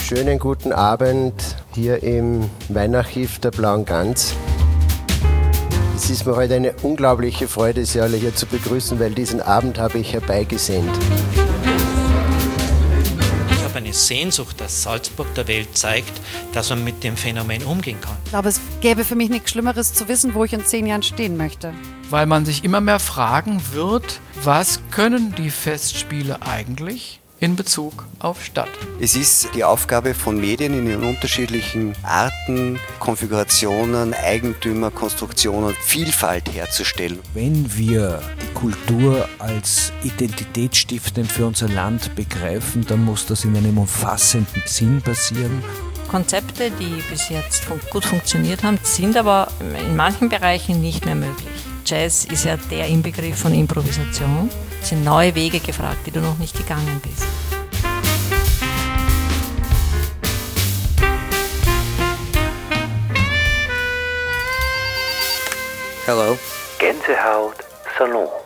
schönen guten Abend hier im Weinarchiv der Blauen Gans. Es ist mir heute eine unglaubliche Freude, Sie alle hier zu begrüßen, weil diesen Abend habe ich herbeigesehnt. Ich habe eine Sehnsucht, dass Salzburg der Welt zeigt, dass man mit dem Phänomen umgehen kann. Ich glaube, es gäbe für mich nichts Schlimmeres zu wissen, wo ich in 10 Jahren stehen möchte. Weil man sich immer mehr fragen wird, was können die Festspiele eigentlich in Bezug auf Stadt? Es ist die Aufgabe von Medien in ihren unterschiedlichen Arten, Konfigurationen, Eigentümer, Konstruktionen, Vielfalt herzustellen. Wenn wir die Kultur als identitätsstiftend für unser Land begreifen, dann muss das in einem umfassenden Sinn passieren. Konzepte, die bis jetzt gut funktioniert haben, sind aber in manchen Bereichen nicht mehr möglich. Jazz ist ja der Inbegriff von Improvisation. Es sind neue Wege gefragt, die du noch nicht gegangen bist. Hello. Gänsehaut Salon.